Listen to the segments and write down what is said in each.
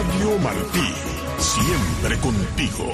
Radio Martí, siempre contigo.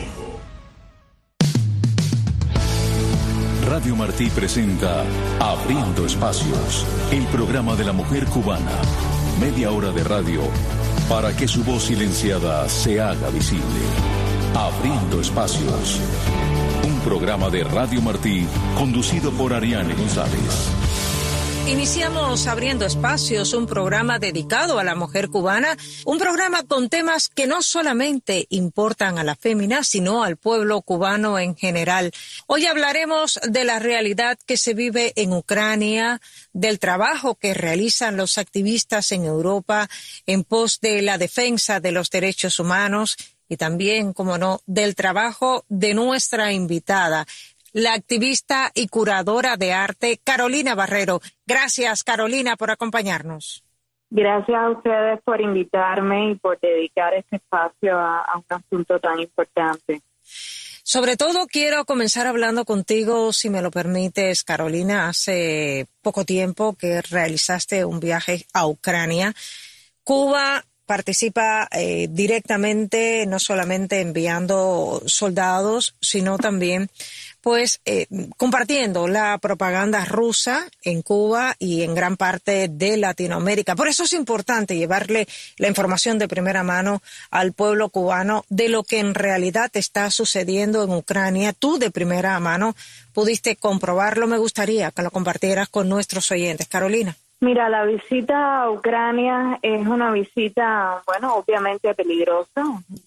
Radio Martí presenta Abriendo Espacios, el programa de la mujer cubana. Media hora de radio para que su voz silenciada se haga visible. Abriendo Espacios, un programa de Radio Martí conducido por Ariane González. Iniciamos Abriendo Espacios, un programa dedicado a la mujer cubana, un programa con temas que no solamente importan a la fémina, sino al pueblo cubano en general. Hoy hablaremos de la realidad que se vive en Ucrania, del trabajo que realizan los activistas en Europa en pos de la defensa de los derechos humanos y también, como no, del trabajo de nuestra invitada, la activista y curadora de arte, Carolina Barrero. Gracias, Carolina, por acompañarnos. Gracias a ustedes por invitarme y por dedicar este espacio a un asunto tan importante. Sobre todo quiero comenzar hablando contigo, si me lo permites, Carolina. Hace poco tiempo que realizaste un viaje a Ucrania. Cuba participa directamente, no solamente enviando soldados, sino también compartiendo la propaganda rusa en Cuba y en gran parte de Latinoamérica. Por eso es importante llevarle la información de primera mano al pueblo cubano de lo que en realidad está sucediendo en Ucrania. Tú de primera mano pudiste comprobarlo. Me gustaría que lo compartieras con nuestros oyentes. Carolina. Mira, la visita a Ucrania es una visita, obviamente peligrosa,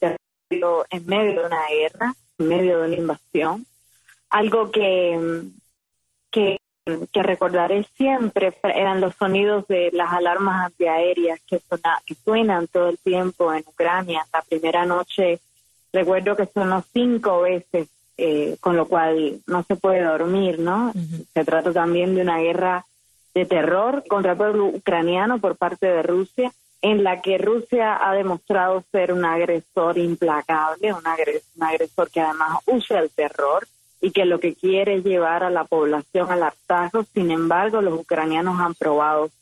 en medio de una guerra, en medio de una invasión. Algo que recordaré siempre eran los sonidos de las alarmas antiaéreas que suenan todo el tiempo en Ucrania. La primera noche recuerdo que sonó 5 veces, con lo cual no se puede dormir, ¿no? Uh-huh. Se trata también de una guerra de terror contra el pueblo ucraniano por parte de Rusia, en la que Rusia ha demostrado ser un agresor implacable, un agresor que además usa el terror y que lo que quiere es llevar a la población al hartazgo. Sin embargo, los ucranianos han probado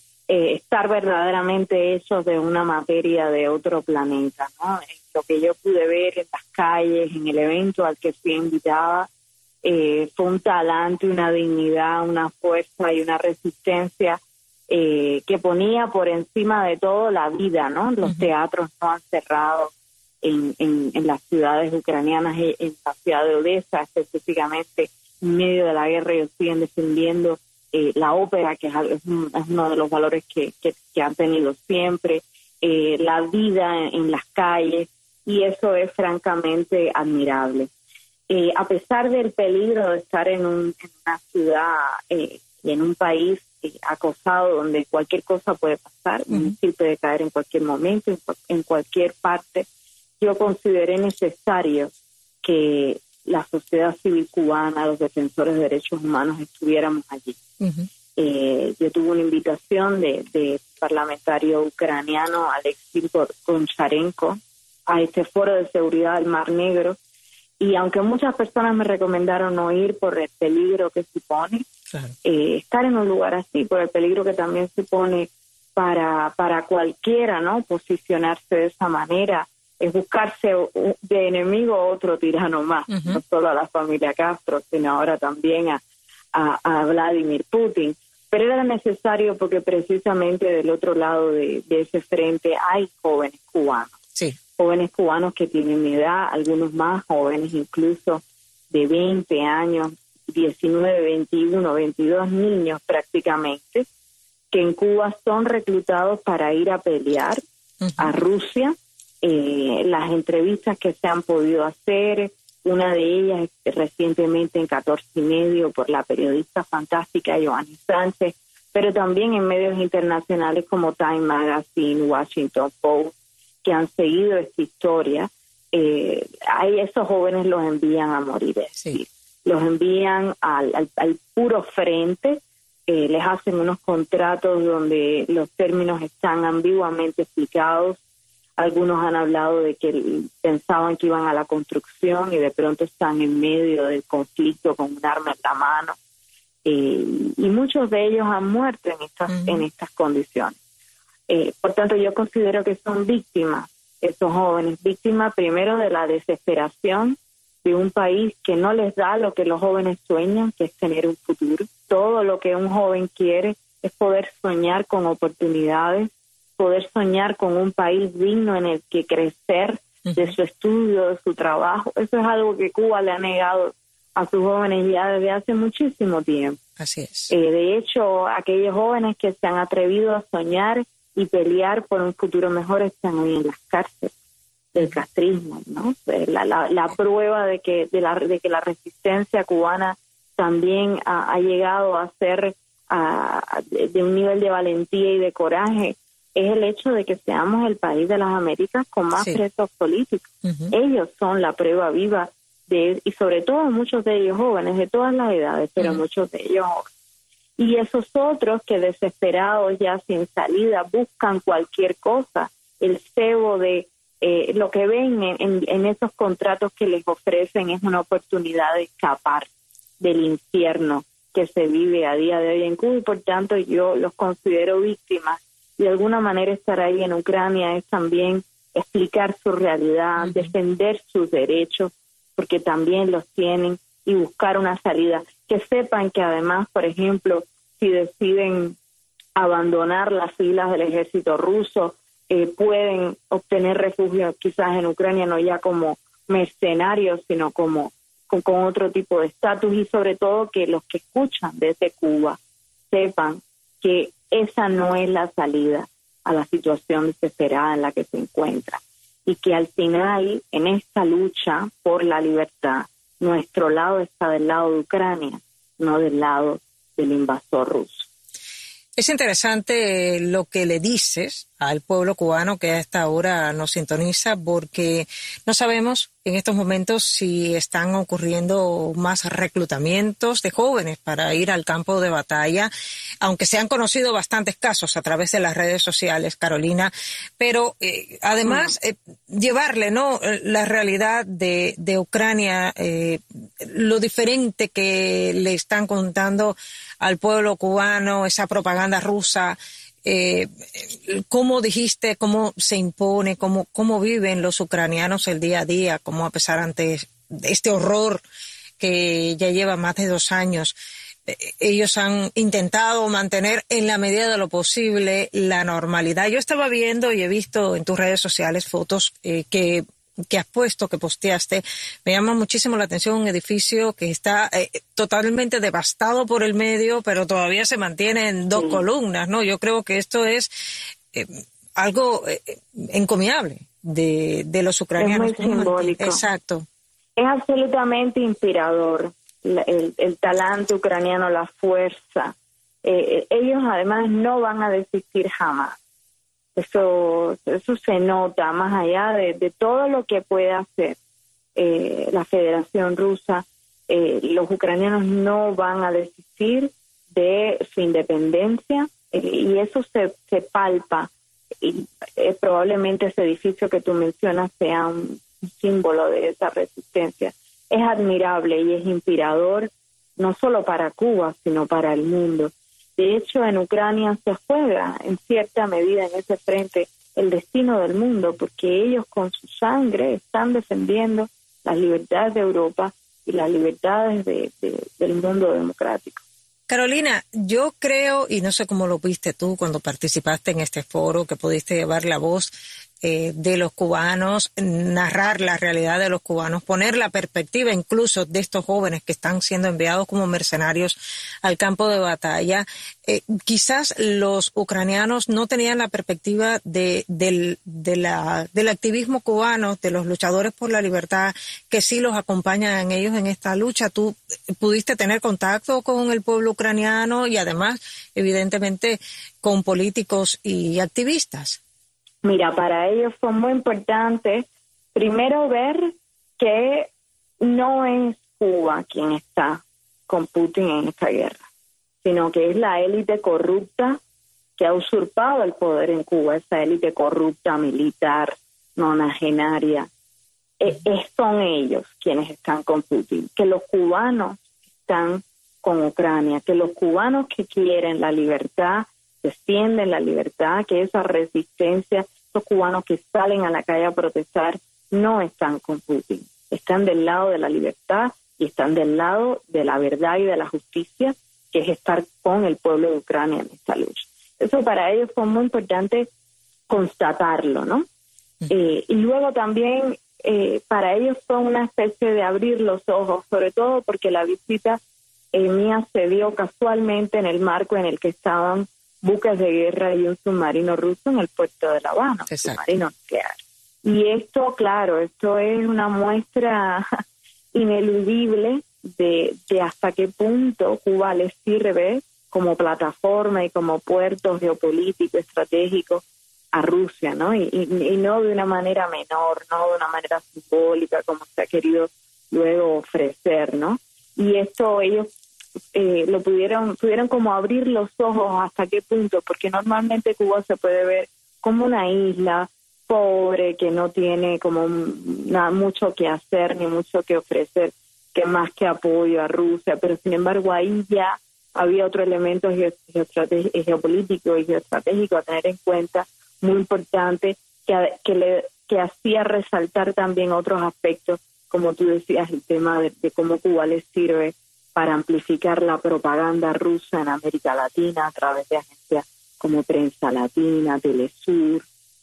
estar verdaderamente hechos de una materia de otro planeta, ¿no? Lo que yo pude ver en las calles, en el evento al que fui invitada, fue un talante, una dignidad, una fuerza y una resistencia que ponía por encima de todo la vida, ¿no? Los teatros no han cerrado en las ciudades ucranianas, en la ciudad de Odessa específicamente, en medio de la guerra. Ellos siguen defendiendo la ópera, que es uno de los valores que han tenido siempre, la vida en las calles, y eso es francamente admirable. A pesar del peligro de estar en una ciudad y en un país acosado donde cualquier cosa puede pasar, un misil puede caer en cualquier momento, en cualquier parte, yo consideré necesario que la sociedad civil cubana, los defensores de derechos humanos estuviéramos allí. Uh-huh. Yo tuve una invitación de parlamentario ucraniano Alexei Goncharenko a este foro de seguridad del Mar Negro, y aunque muchas personas me recomendaron no ir por el peligro que supone, claro, estar en un lugar así, por el peligro que también supone para cualquiera, ¿no? Posicionarse de esa manera es buscarse de enemigo a otro tirano más, uh-huh, no solo a la familia Castro, sino ahora también a Vladimir Putin. Pero era necesario porque precisamente del otro lado de ese frente hay jóvenes cubanos. Sí. Jóvenes cubanos que tienen mi edad, algunos más jóvenes, incluso de 20 años, 19, 21, 22 niños prácticamente, que en Cuba son reclutados para ir a pelear uh-huh a Rusia. Las entrevistas que se han podido hacer, una de ellas recientemente en 14 y medio por la periodista fantástica Joanny Sánchez, pero también en medios internacionales como Time Magazine, Washington Post, que han seguido esta historia. Esos jóvenes los envían a morir, es decir, los envían al puro frente, les hacen unos contratos donde los términos están ambiguamente explicados. Algunos han hablado de que pensaban que iban a la construcción y de pronto están en medio del conflicto con un arma en la mano. Y muchos de ellos han muerto en estas condiciones. Por tanto, yo considero que son víctimas esos jóvenes, víctimas primero de la desesperación de un país que no les da lo que los jóvenes sueñan, que es tener un futuro. Todo lo que un joven quiere es poder soñar con oportunidades, poder soñar con un país digno en el que crecer, de su estudio, de su trabajo. Eso es algo que Cuba le ha negado a sus jóvenes ya desde hace muchísimo tiempo. Así es. De hecho, aquellos jóvenes que se han atrevido a soñar y pelear por un futuro mejor están hoy en las cárceles del castrismo, ¿no? La prueba de que la resistencia cubana también ha llegado a ser de un nivel de valentía y de coraje es el hecho de que seamos el país de las Américas con más presos políticos. Ellos son la prueba viva y sobre todo muchos de ellos jóvenes, de todas las edades, pero muchos de ellos jóvenes. Y esos otros que desesperados ya sin salida buscan cualquier cosa, el cebo de lo que ven en esos contratos que les ofrecen es una oportunidad de escapar del infierno que se vive a día de hoy en Cuba, y por tanto yo los considero víctimas. De alguna manera estar ahí en Ucrania es también explicar su realidad, defender sus derechos, porque también los tienen, y buscar una salida. Que sepan que además, por ejemplo, si deciden abandonar las filas del ejército ruso, pueden obtener refugio quizás en Ucrania, no ya como mercenarios, sino con otro tipo de estatus, y sobre todo que los que escuchan desde Cuba sepan que esa no es la salida a la situación desesperada en la que se encuentra, y que al final, en esta lucha por la libertad, nuestro lado está del lado de Ucrania, no del lado del invasor ruso. Es interesante lo que le dices al pueblo cubano que a esta hora nos sintoniza, porque no sabemos en estos momentos si están ocurriendo más reclutamientos de jóvenes para ir al campo de batalla, aunque se han conocido bastantes casos a través de las redes sociales, Carolina, pero además llevarle, ¿no?, la realidad de Ucrania, lo diferente que le están contando al pueblo cubano, esa propaganda rusa. ¿Cómo dijiste, cómo se impone, cómo viven los ucranianos el día a día, cómo a pesar ante este horror que ya lleva más de 2 años, ellos han intentado mantener en la medida de lo posible la normalidad? Yo estaba viendo y he visto en tus redes sociales fotos que has puesto, que posteaste. Me llama muchísimo la atención un edificio que está totalmente devastado por el medio, pero todavía se mantiene en 2 columnas, ¿no? Yo creo que esto es algo encomiable de los ucranianos. Es muy simbólico. Exacto. Es absolutamente inspirador el talante ucraniano, la fuerza. Ellos además no van a desistir jamás. Eso se nota más allá de todo lo que puede hacer la Federación Rusa. Los ucranianos no van a desistir de su independencia, y eso se palpa. Y probablemente ese edificio que tú mencionas sea un símbolo de esa resistencia. Es admirable y es inspirador, no solo para Cuba, sino para el mundo. De hecho, en Ucrania se juega en cierta medida en ese frente el destino del mundo, porque ellos con su sangre están defendiendo las libertades de Europa y las libertades del mundo democrático. Carolina, yo creo, y no sé cómo lo viste tú cuando participaste en este foro, que pudiste llevar la voz de los cubanos, narrar la realidad de los cubanos, poner la perspectiva incluso de estos jóvenes que están siendo enviados como mercenarios al campo de batalla. Quizás los ucranianos no tenían la perspectiva del activismo cubano, de los luchadores por la libertad, que sí los acompañan ellos en esta lucha. Tú pudiste tener contacto con el pueblo ucraniano y además, evidentemente, con políticos y activistas. Mira, para ellos fue muy importante primero ver que no es Cuba quien está con Putin en esta guerra, sino que es la élite corrupta que ha usurpado el poder en Cuba, esa élite corrupta, militar, nonagenaria. Son ellos quienes están con Putin, que los cubanos están con Ucrania, que los cubanos que quieren la libertad, defienden la libertad, que esa resistencia, esos cubanos que salen a la calle a protestar no están con Putin, están del lado de la libertad y están del lado de la verdad y de la justicia, que es estar con el pueblo de Ucrania en esta lucha. Eso para ellos fue muy importante constatarlo, ¿no? Y luego también para ellos fue una especie de abrir los ojos, sobre todo porque la visita mía se dio casualmente en el marco en el que estaban buques de guerra y un submarino ruso en el puerto de La Habana, un submarino nuclear. Y esto, claro, esto es una muestra ineludible de hasta qué punto Cuba les sirve como plataforma y como puerto geopolítico, estratégico a Rusia, ¿no? Y no de una manera menor, no de una manera simbólica como se ha querido luego ofrecer, ¿no? Y esto ellos lo pudieron como abrir los ojos hasta qué punto, porque normalmente Cuba se puede ver como una isla pobre que no tiene como mucho que hacer ni mucho que ofrecer, que más que apoyo a Rusia, pero sin embargo ahí ya había otro elemento geopolítico y geoestratégico a tener en cuenta, muy importante, que hacía resaltar también otros aspectos, como tú decías, el tema de cómo Cuba les sirve para amplificar la propaganda rusa en América Latina a través de agencias como Prensa Latina, Telesur,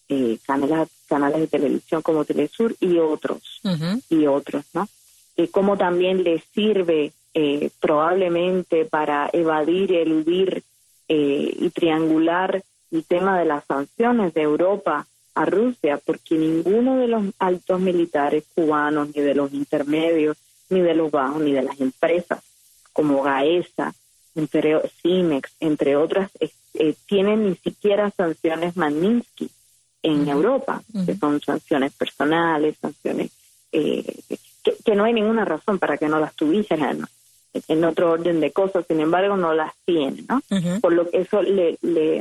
canales de televisión como Telesur y otros, ¿no? Cómo también les sirve probablemente para eludir y triangular el tema de las sanciones de Europa a Rusia, porque ninguno de los altos militares cubanos, ni de los intermedios, ni de los bajos, ni de las empresas como Gaesa, Cimex, entre otras, tienen ni siquiera sanciones Magnitsky en Europa, que son sanciones personales, sanciones que no hay ninguna razón para que no las tuvieran en otro orden de cosas, sin embargo no las tienen, ¿no? Por lo que eso le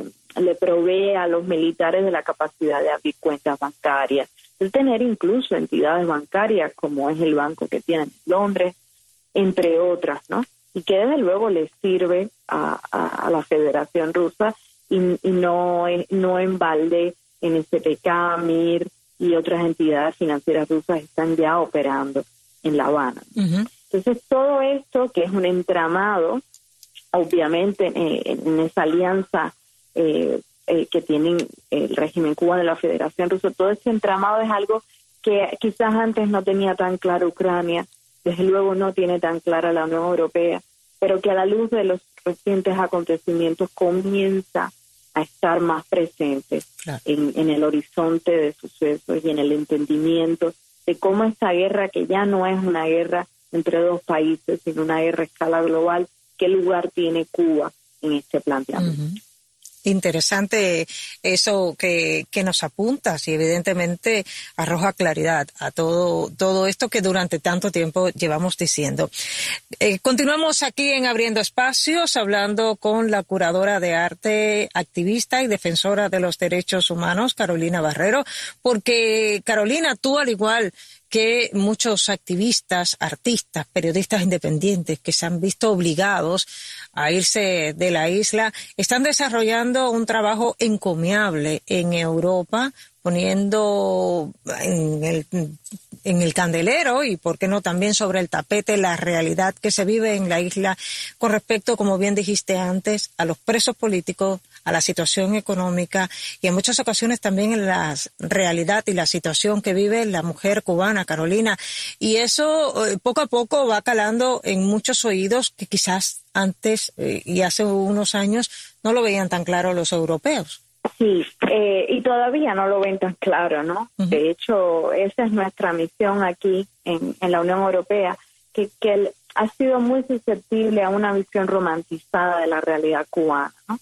provee a los militares de la capacidad de abrir cuentas bancarias, de tener incluso entidades bancarias como es el banco que tienen en Londres, entre otras, ¿no? Y que desde luego les sirve a la Federación Rusa y no en balde NSPK, MIR y otras entidades financieras rusas están ya operando en La Habana. Entonces todo esto, que es un entramado, obviamente en esa alianza que tienen el régimen cubano y la Federación Rusa, todo ese entramado es algo que quizás antes no tenía tan claro Ucrania, desde luego no tiene tan clara la Unión Europea, pero que a la luz de los recientes acontecimientos comienza a estar más presente en el horizonte de sucesos y en el entendimiento de cómo esta guerra, que ya no es una guerra entre dos países, sino una guerra a escala global, qué lugar tiene Cuba en este planteamiento. Interesante eso que nos apuntas y evidentemente arroja claridad a todo esto que durante tanto tiempo llevamos diciendo. Continuamos aquí en Abriendo Espacios hablando con la curadora de arte, activista y defensora de los derechos humanos, Carolina Barrero, porque Carolina, tú al igual que muchos activistas, artistas, periodistas independientes que se han visto obligados a irse de la isla, están desarrollando un trabajo encomiable en Europa, poniendo en el candelero y, por qué no, también sobre el tapete la realidad que se vive en la isla con respecto, como bien dijiste antes, a los presos políticos, a la situación económica y en muchas ocasiones también en la realidad y la situación que vive la mujer cubana, Carolina. Y eso poco a poco va calando en muchos oídos que quizás antes y hace unos años no lo veían tan claro los europeos. Sí, y todavía no lo ven tan claro, ¿no? De hecho, esa es nuestra misión aquí en la Unión Europea, que ha sido muy susceptible a una visión romantizada de la realidad cubana, ¿no?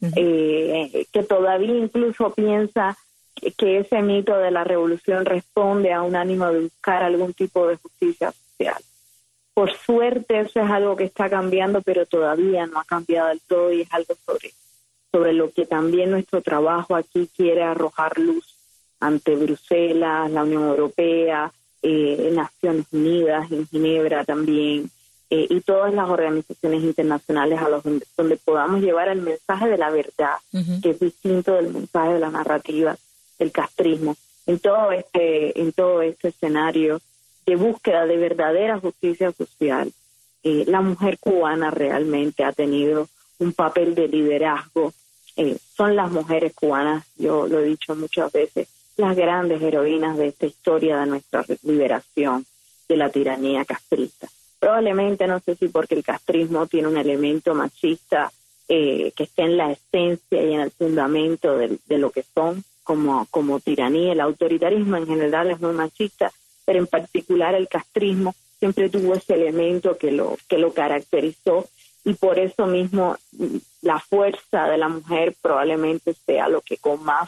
Que todavía incluso piensa que ese mito de la revolución responde a un ánimo de buscar algún tipo de justicia social. Por suerte eso es algo que está cambiando, pero todavía no ha cambiado del todo y es algo sobre lo que también nuestro trabajo aquí quiere arrojar luz ante Bruselas, la Unión Europea, Naciones Unidas, en Ginebra también, y todas las organizaciones internacionales donde podamos llevar el mensaje de la verdad, que es distinto del mensaje de la narrativa castrismo. En todo este escenario de búsqueda de verdadera justicia social, la mujer cubana realmente ha tenido un papel de liderazgo. Son las mujeres cubanas, yo lo he dicho muchas veces, las grandes heroínas de esta historia de nuestra liberación de la tiranía castrista. Probablemente, no sé si porque el castrismo tiene un elemento machista que está en la esencia y en el fundamento de lo que son como tiranía. El autoritarismo en general es muy machista, pero en particular el castrismo siempre tuvo ese elemento que lo caracterizó, y por eso mismo la fuerza de la mujer probablemente sea lo que con más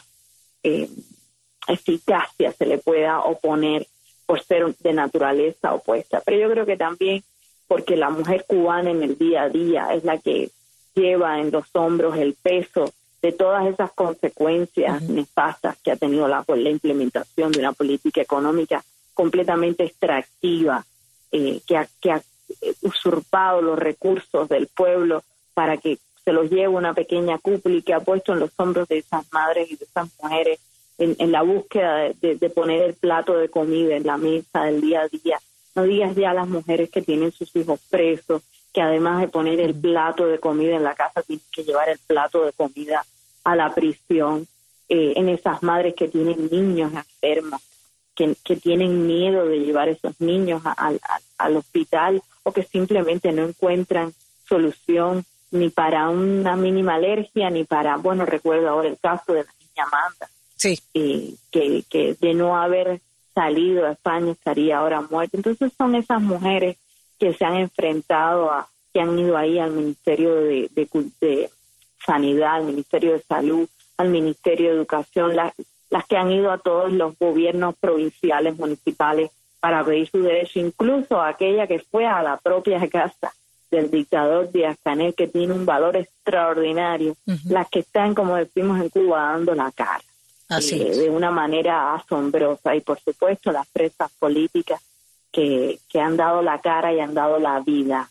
eficacia se le pueda oponer por ser de naturaleza opuesta. Pero yo creo que también porque la mujer cubana en el día a día es la que lleva en los hombros el peso de todas esas consecuencias nefastas que ha tenido la implementación de una política económica completamente extractiva, que ha usurpado los recursos del pueblo para que se los lleve una pequeña cúpula, y que ha puesto en los hombros de esas madres y de esas mujeres en la búsqueda de poner el plato de comida en la mesa del día a día. No digas ya a las mujeres que tienen sus hijos presos, que además de poner el plato de comida en la casa, tienen que llevar el plato de comida a la prisión. En esas madres que tienen niños enfermos, que tienen miedo de llevar esos niños al hospital, o que simplemente no encuentran solución ni para una mínima alergia, ni para, recuerdo ahora el caso de la niña Amanda, sí, que de no haber salido a España estaría ahora muerta. Entonces son esas mujeres que se han enfrentado que han ido ahí al Ministerio de Sanidad, al Ministerio de Salud, al Ministerio de Educación, las que han ido a todos los gobiernos provinciales, municipales, para pedir su derecho, incluso aquella que fue a la propia casa del dictador Díaz-Canel, que tiene un valor extraordinario, las que están, como decimos en Cuba, dando la cara. Así de una manera asombrosa, y por supuesto las presas políticas que han dado la cara y han dado la vida.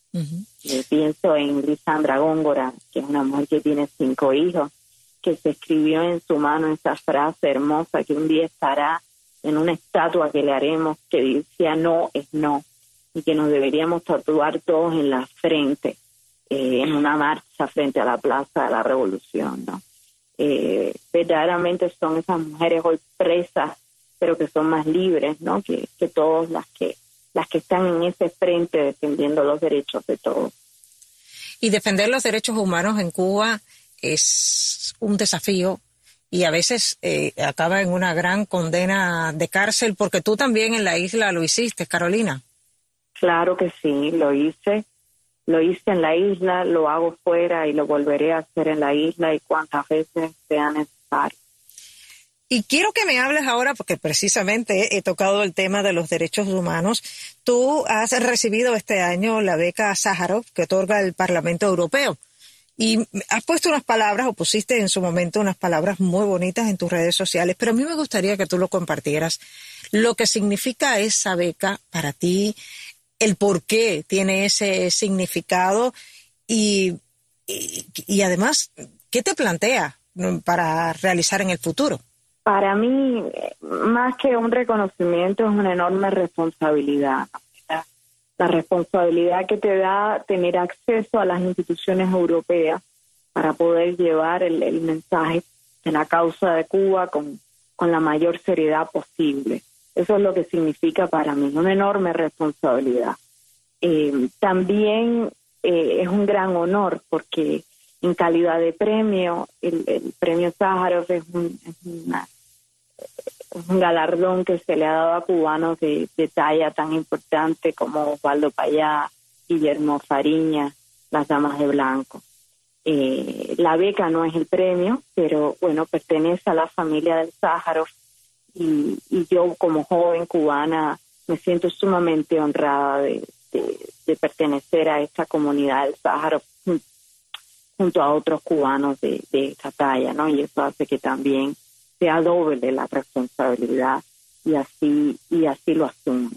Pienso en Lisandra Góngora, que es una mujer que tiene 5 hijos, que se escribió en su mano esa frase hermosa que un día estará en una estatua que le haremos, que decía no es no, y que nos deberíamos tatuar todos en la frente, en una marcha frente a la Plaza de la Revolución, ¿no? Verdaderamente son esas mujeres hoy presas, pero que son más libres, ¿no? Que todas las que están en ese frente defendiendo los derechos de todos. Y defender los derechos humanos en Cuba es un desafío, y a veces acaba en una gran condena de cárcel, porque tú también en la isla lo hiciste, Carolina. Claro que sí, lo hice en la isla, lo hago fuera y lo volveré a hacer en la isla y cuantas veces sea necesario. Y quiero que me hables ahora, porque precisamente he tocado el tema de los derechos humanos. Tú has recibido este año la beca Sájarov que otorga el Parlamento Europeo. Y has puesto unas palabras, o pusiste en su momento unas palabras muy bonitas en tus redes sociales, pero a mí me gustaría que tú lo compartieras. Lo que significa esa beca para ti, el por qué tiene ese significado y además, ¿qué te plantea para realizar en el futuro? Para mí, más que un reconocimiento, es una enorme responsabilidad. La responsabilidad que te da tener acceso a las instituciones europeas para poder llevar el mensaje de la causa de Cuba con la mayor seriedad posible. Eso es lo que significa para mí, una enorme responsabilidad. También es un gran honor, porque en calidad de premio, el premio Sájarov es un galardón que se le ha dado a cubanos de talla tan importante como Osvaldo Payá, Guillermo Fariña, las Damas de Blanco. La beca no es el premio, pero bueno, pertenece a la familia del Sájarov, y yo como joven cubana me siento sumamente honrada de pertenecer a esta comunidad del Sájarov junto a otros cubanos de esta talla, ¿no? Y eso hace que también sea doble la responsabilidad, y así lo asumo.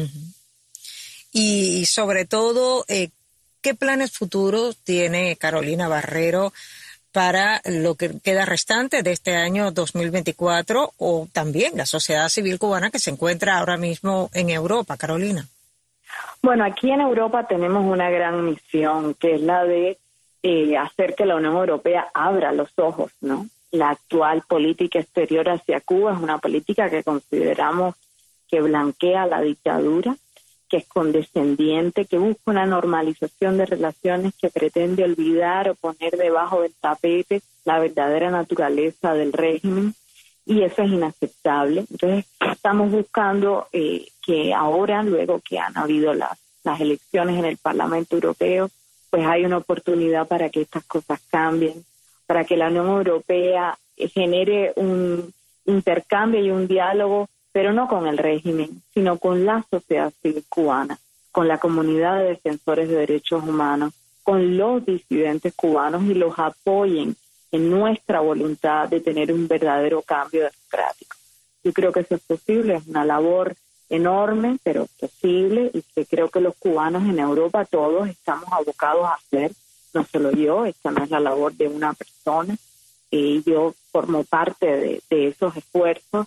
Y sobre todo, ¿qué planes futuros tiene Carolina Barrero para lo que queda restante de este año 2024, o también la sociedad civil cubana que se encuentra ahora mismo en Europa, Carolina? Bueno, aquí en Europa tenemos una gran misión, que es la de hacer que la Unión Europea abra los ojos, ¿no? La actual política exterior hacia Cuba es una política que consideramos que blanquea la dictadura, que es condescendiente, que busca una normalización de relaciones, que pretende olvidar o poner debajo del tapete la verdadera naturaleza del régimen, y eso es inaceptable. Entonces, estamos buscando que ahora, luego que han habido las elecciones en el Parlamento Europeo, pues hay una oportunidad para que estas cosas cambien, para que la Unión Europea genere un intercambio y un diálogo, pero no con el régimen, sino con la sociedad civil cubana, con la comunidad de defensores de derechos humanos, con los disidentes cubanos, y los apoyen en nuestra voluntad de tener un verdadero cambio democrático. Yo creo que eso es posible, es una labor enorme, pero posible, y que creo que los cubanos en Europa todos estamos abocados a hacer, no solo yo, esta no es la labor de una persona, yo formo parte de esos esfuerzos.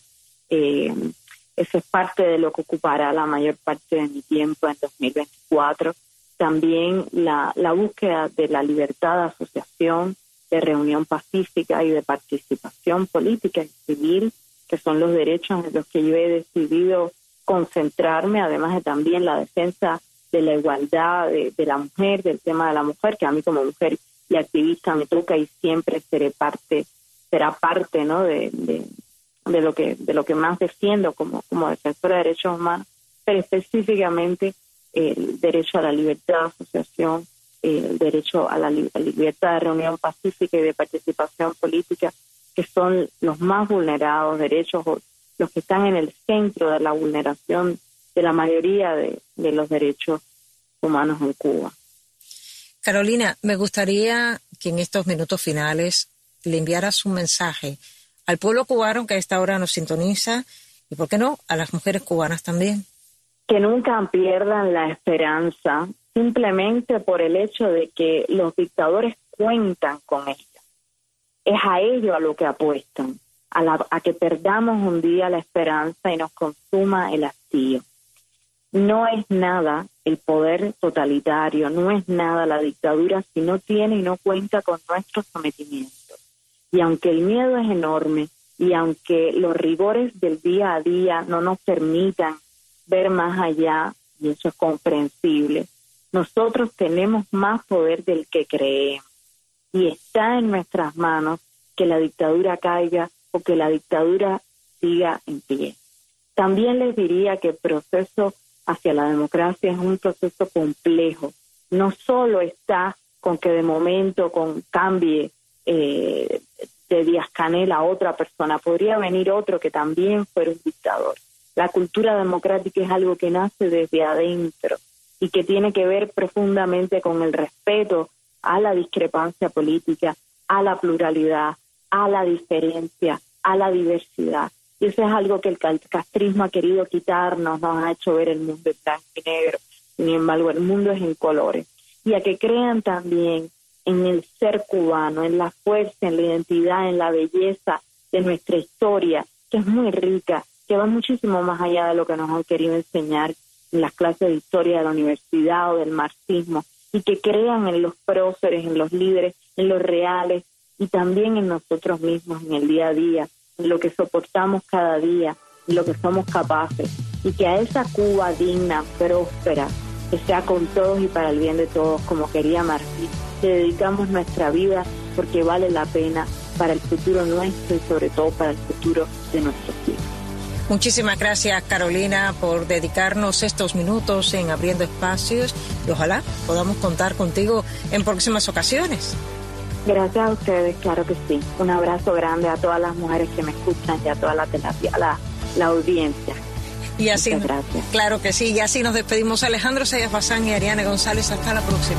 Eso es parte de lo que ocupará la mayor parte de mi tiempo en 2024. También la búsqueda de la libertad de asociación, de reunión pacífica y de participación política y civil, que son los derechos en los que yo he decidido concentrarme, además de también la defensa de la igualdad de la mujer, del tema de la mujer, que a mí como mujer y activista me toca y siempre será parte, ¿no?, de lo que más defiendo como defensora de derechos humanos, pero específicamente el derecho a la libertad de asociación, el derecho a la libertad de reunión pacífica y de participación política, que son los más vulnerados derechos, o los que están en el centro de la vulneración de la mayoría de los derechos humanos en Cuba. Carolina, me gustaría que en estos minutos finales le enviaras un mensaje al pueblo cubano que a esta hora nos sintoniza, y, ¿por qué no?, a las mujeres cubanas también. Que nunca pierdan la esperanza, simplemente por el hecho de que los dictadores cuentan con ellos. Es a ello a lo que apuestan, a que perdamos un día la esperanza y nos consuma el hastío. No es nada el poder totalitario, no es nada la dictadura si no tiene y no cuenta con nuestro sometimiento. Y aunque el miedo es enorme, y aunque los rigores del día a día no nos permitan ver más allá, y eso es comprensible, nosotros tenemos más poder del que creemos. Y está en nuestras manos que la dictadura caiga o que la dictadura siga en pie. También les diría que el proceso hacia la democracia es un proceso complejo. No solo está con que de momento cambie de Díaz-Canel a otra persona, podría venir otro que también fuera un dictador. La cultura democrática es algo que nace desde adentro y que tiene que ver profundamente con el respeto a la discrepancia política, a la pluralidad, a la diferencia, a la diversidad. Y eso es algo que el castrismo ha querido quitarnos, nos ha hecho ver el mundo en blanco y negro. Sin embargo, el mundo es en colores. Y a que crean también en el ser cubano, en la fuerza, en la identidad, en la belleza de nuestra historia, que es muy rica, que va muchísimo más allá de lo que nos han querido enseñar en las clases de historia de la universidad o del marxismo, y que crean en los próceres, en los líderes, en los reales, y también en nosotros mismos, en el día a día, en lo que soportamos cada día, en lo que somos capaces, y que a esa Cuba digna, próspera, que sea con todos y para el bien de todos, como quería Martí, le dedicamos nuestra vida porque vale la pena para el futuro nuestro y sobre todo para el futuro de nuestros hijos. Muchísimas gracias, Carolina, por dedicarnos estos minutos en Abriendo Espacios, y ojalá podamos contar contigo en próximas ocasiones. Gracias a ustedes, claro que sí. Un abrazo grande a todas las mujeres que me escuchan y a toda la audiencia. Y así, muchas gracias. Claro que sí, y así nos despedimos. Alejandro Sayas Bazán y Ariane González, hasta la próxima.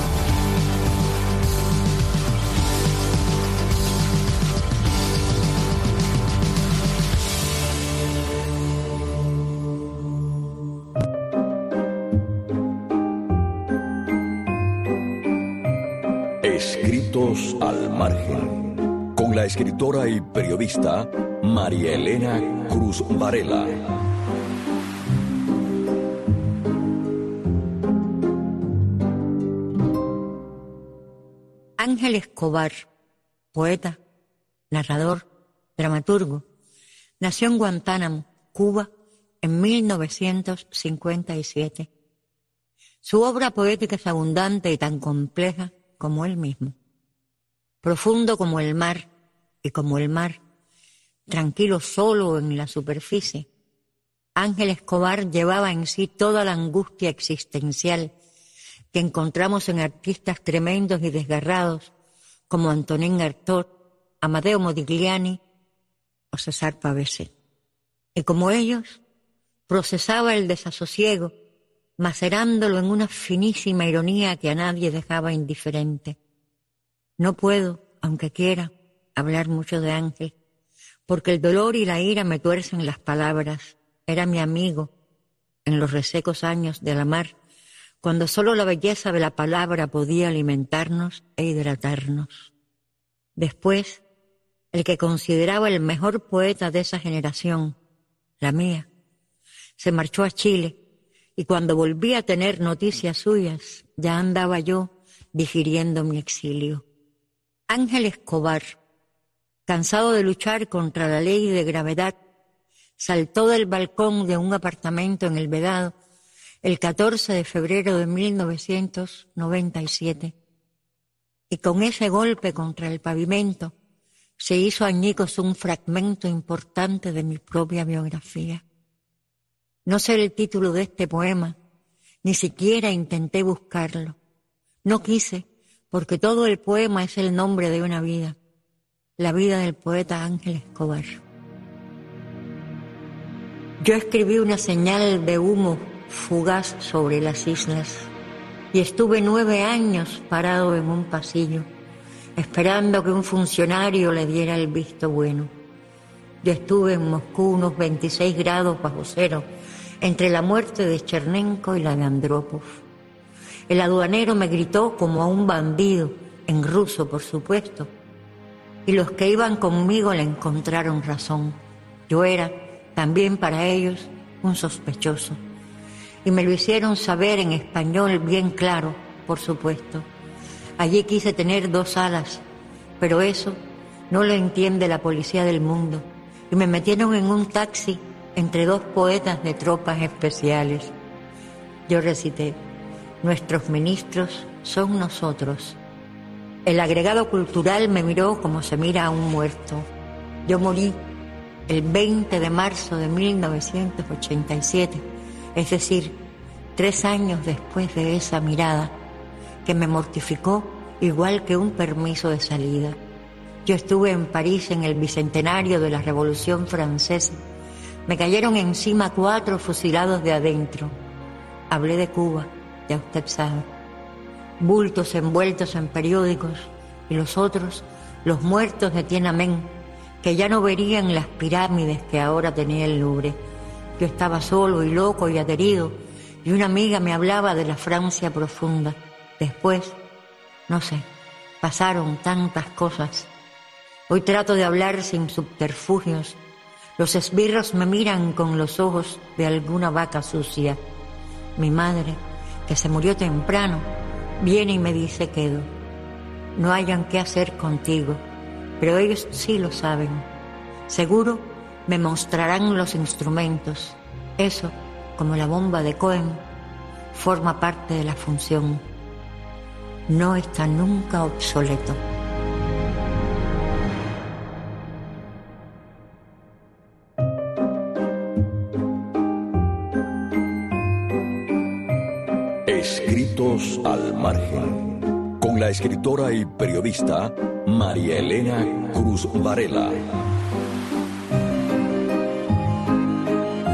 Escritos al margen. con la escritora y periodista María Elena Cruz Varela. Ángel Escobar, poeta, narrador, dramaturgo, nació en Guantánamo, Cuba, en 1957. Su obra poética es abundante y tan compleja como él mismo. Profundo como el mar y como el mar, tranquilo solo en la superficie, Ángel Escobar llevaba en sí toda la angustia existencial que encontramos en artistas tremendos y desgarrados como Antonín Artaud, Amadeo Modigliani o César Pavese. Y como ellos, procesaba el desasosiego, macerándolo en una finísima ironía que a nadie dejaba indiferente. No puedo, aunque quiera, hablar mucho de Ángel, porque el dolor y la ira me tuercen las palabras. Era mi amigo en los resecos años de la mar, cuando solo la belleza de la palabra podía alimentarnos e hidratarnos. Después, el que consideraba el mejor poeta de esa generación, la mía, se marchó a Chile, y cuando volví a tener noticias suyas, ya andaba yo digiriendo mi exilio. Ángel Escobar, cansado de luchar contra la ley de gravedad, saltó del balcón de un apartamento en El Vedado el 14 de febrero de 1997, y con ese golpe contra el pavimento se hizo añicos un fragmento importante de mi propia biografía. No sé el título de este poema, ni siquiera intenté buscarlo. No quise, porque todo el poema es el nombre de una vida, la vida del poeta Ángel Escobar. Yo escribí una señal de humo fugaz sobre las islas y estuve 9 años parado en un pasillo, esperando que un funcionario le diera el visto bueno. Yo estuve en Moscú unos 26 grados bajo cero, entre la muerte de Chernenko y la de Andropov. El aduanero me gritó como a un bandido, en ruso por supuesto, y los que iban conmigo le encontraron razón. Yo era, también para ellos, un sospechoso. Y me lo hicieron saber en español bien claro, por supuesto. Allí quise tener 2 alas, pero eso no lo entiende la policía del mundo. Y me metieron en un taxi entre 2 poetas de tropas especiales. Yo recité: nuestros ministros son nosotros. El agregado cultural me miró como se mira a un muerto. Yo morí el 20 de marzo de 1987, es decir, 3 años después de esa mirada que me mortificó igual que un permiso de salida. Yo estuve en París en el bicentenario de la Revolución Francesa. Me cayeron encima 4 fusilados de adentro. Hablé de Cuba, ya usted sabe. Bultos envueltos en periódicos, y los otros, los muertos de Tiananmen, que ya no verían las pirámides que ahora tenía el Louvre. Yo estaba solo y loco y aterido, y una amiga me hablaba de la Francia profunda. Después, no sé, pasaron tantas cosas. Hoy trato de hablar sin subterfugios. Los esbirros me miran con los ojos de alguna vaca sucia. Mi madre, que se murió temprano, viene y me dice: quedo. No hayan qué hacer contigo, pero ellos sí lo saben. Seguro me mostrarán los instrumentos. Eso, como la bomba de Cohen, forma parte de la función. No está nunca obsoleto. Escritos al margen, con la escritora y periodista María Elena Cruz Varela.